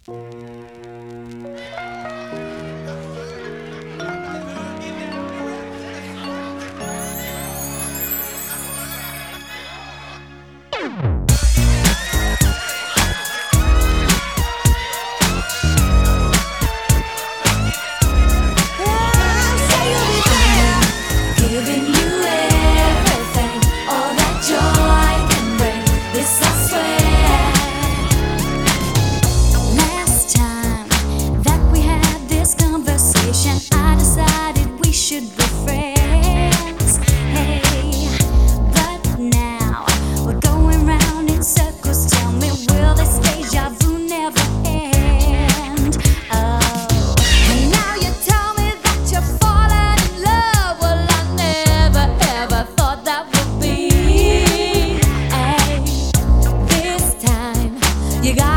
Giving you everything, all that joy can bring. This I swear. Last time that we had this conversation, I decided we should be friends. Hey, but now we're going round in circles. Tell me, will this deja vu never end? Oh, and now you tell me that you're falling in love. Well, I never ever thought that would be. Hey, this time you got